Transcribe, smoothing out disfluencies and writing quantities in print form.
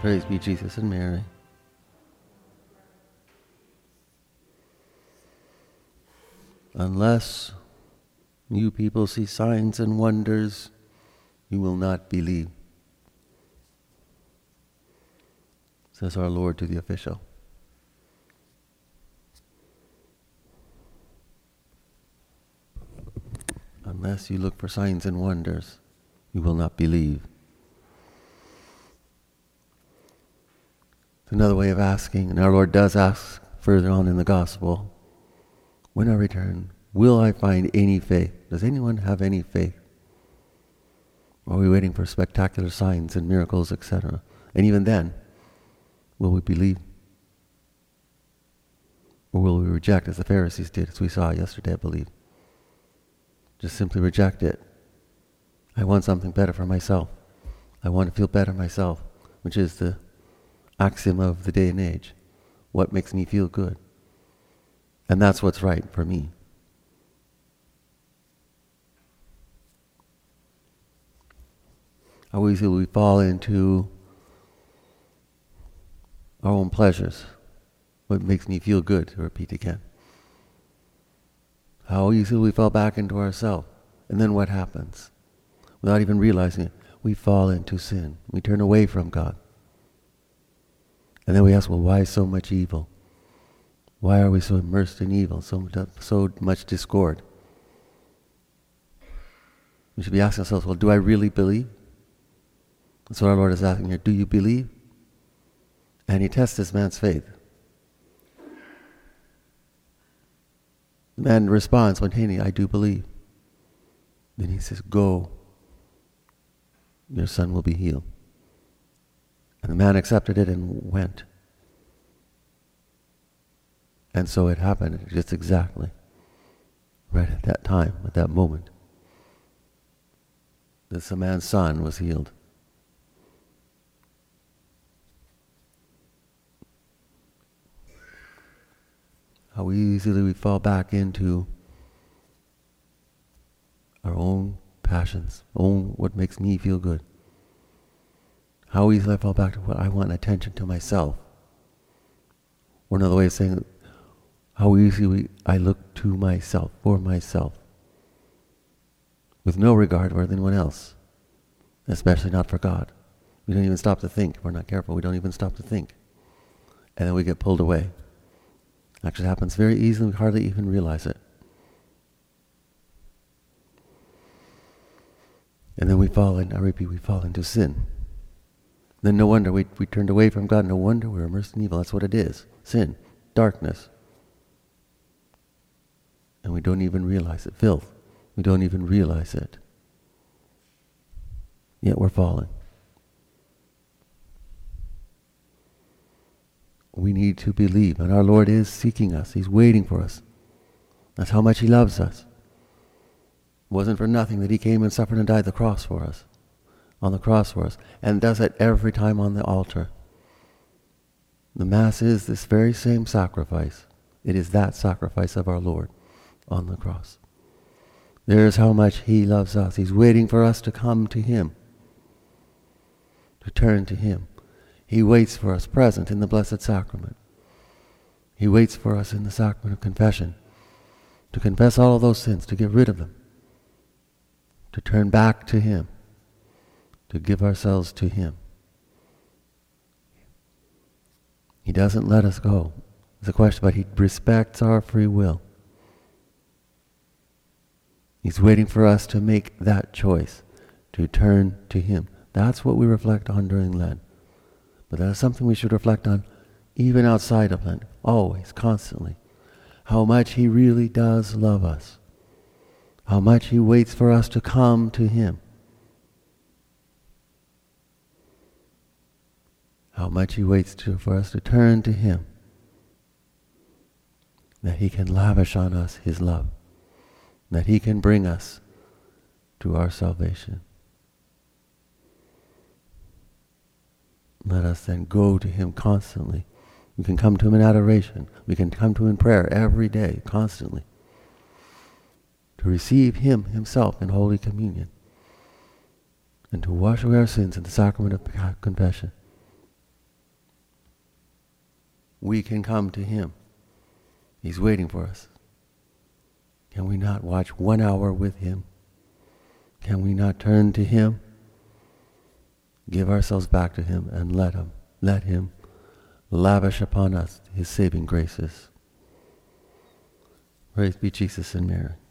Praise be Jesus and Mary. Unless you people see signs and wonders, you will not believe, says our Lord to the official. Unless you look for signs and wonders, you will not believe. It's another way of asking, and our Lord does ask further on in the Gospel, when I return, will I find any faith? Does anyone have any faith? Or are we waiting for spectacular signs and miracles, etc.? And even then, will we believe? Or will we reject, as the Pharisees did, as we saw yesterday, I believe? Just simply reject it. I want something better for myself. I want to feel better myself, which is the axiom of the day and age. What makes me feel good? And that's what's right for me. How easily we fall into our own pleasures. What makes me feel good, to repeat again. How easily we fall back into ourselves. And then what happens? Without even realizing it, we fall into sin. We turn away from God. And then we ask, well, why so much evil? Why are we so immersed in evil, so much discord? We should be asking ourselves, well, do I really believe? That's what our Lord is asking here. Do you believe? And He tests this man's faith. The man responds spontaneously, I do believe. Then He says, go. Your son will be healed. And the man accepted it and went. And so it happened just exactly right at that time, at that moment. This man's son was healed. How easily we fall back into our own passions, what makes me feel good. How easily I fall back to what I want attention to myself. Or another way of saying it, how easily I look to myself, for myself, with no regard for anyone else, especially not for God. We don't even stop to think. If we're not careful, we don't even stop to think. And then we get pulled away. It actually happens very easily, we hardly even realize it. And then we fall into sin. Then no wonder we turned away from God. No wonder we're immersed in evil. That's what it is. Sin. Darkness. And we don't even realize it. Filth. We don't even realize it. Yet we're fallen. We need to believe. And our Lord is seeking us. He's waiting for us. That's how much He loves us. It wasn't for nothing that He came and suffered and died on the cross for us, and does it every time on the altar. The Mass is this very same sacrifice. It is that sacrifice of our Lord on the cross. There's how much He loves us. He's waiting for us to come to Him, to turn to Him. He waits for us present in the Blessed Sacrament. He waits for us in the sacrament of confession, to confess all of those sins, to get rid of them, to turn back to Him, to give ourselves to Him. He doesn't let us go. It's a question, but He respects our free will. He's waiting for us to make that choice, to turn to Him. That's what we reflect on during Lent. But that is something we should reflect on even outside of Lent, always, constantly. How much He really does love us. How much He waits for us to come to Him. How much He waits for us to turn to Him, that He can lavish on us His love, that He can bring us to our salvation. Let us then go to Him constantly. We can come to Him in adoration. We can come to Him in prayer every day, constantly, to receive Him Himself in Holy Communion, and to wash away our sins in the sacrament of confession. we can come to him. He's waiting for us. Can we not watch 1 hour with him? Can we not turn to him, give ourselves back to him, and let him lavish upon us his saving graces? Praise be Jesus and Mary.